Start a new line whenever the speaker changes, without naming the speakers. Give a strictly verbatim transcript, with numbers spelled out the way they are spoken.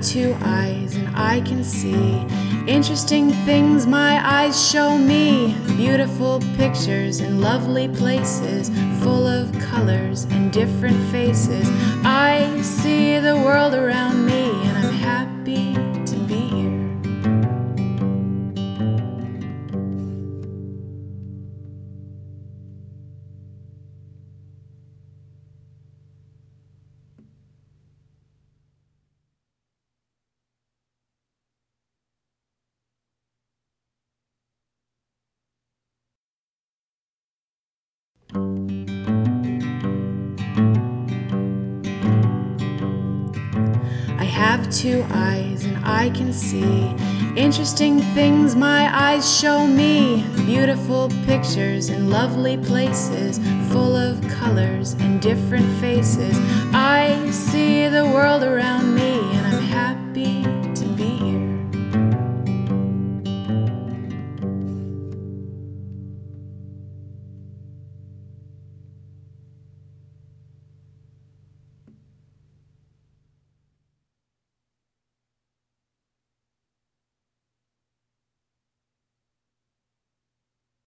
two eyes and I can see interesting things my eyes show me. Beautiful pictures in lovely places, full of colors and different faces. I see the world around me and I'm happy to be here. I have two eyes and I can see interesting things my eyes show me. Beautiful pictures in lovely places, full of colors and different faces. I see the world around